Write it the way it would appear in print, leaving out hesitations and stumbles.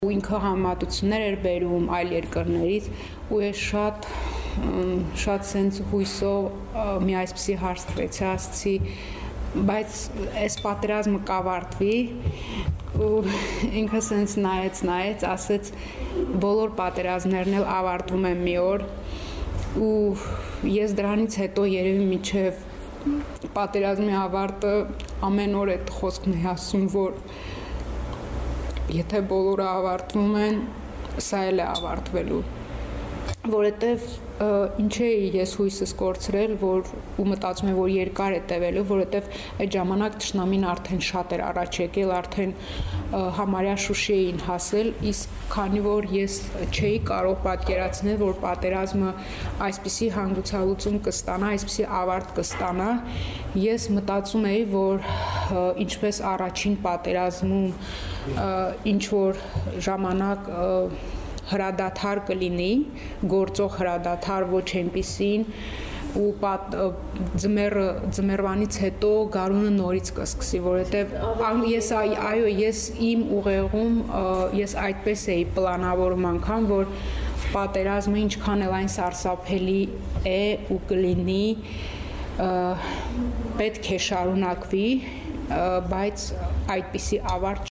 Ինքը համատություններ էր բերում այլ երկրներից ու ես շատ սենց հույսով մի այսպիսի հարց տվեցի, ասացի, բայց այս պատերազմը կավարտվի ու ինքը սենց նայեց, ասեց բոլոր պատերազմներն էլ ավարտվում են մի օր ու ես դրանից հետո երևի միջև պատերազմի ավարտը ամեն օր այդ խոսքն է ասում, որ եթե բոլորը ավարտվում են, սա էլ է ավարտվելու, որովհետև ինչ էի ես հույսս կորցրել, ու մտածում եմ, որ երկար է տևելու, որովհետև այդ ժամանակ թշնամին արդեն շատ էր առաջ եկել, արդեն համարյա Շուշի էին հասել, իսկ քանի որ ես չէի կարող պատկերացնել, որ պատերազմը այսպիսի հանգուցալուծում կստանա, այսպիսի ավարտ կստանա, ես մտածում էի, որ ինչպես առաջին պատերազմում ինչ որ ժամանակ հրադադար կլինի, գործող հրադադար ոչ այնպիսին ու ձմեռվանից հետո գարունը նորից կսկսի, որովհետև ես իմ ուղեղում ես այդպես էի պլանավորում անգամ, որ պատերազմը ինչքան էլ այն սարսափելի է ու կլինի, պետք է շարունակվի, բայց այդպիսի ավարտ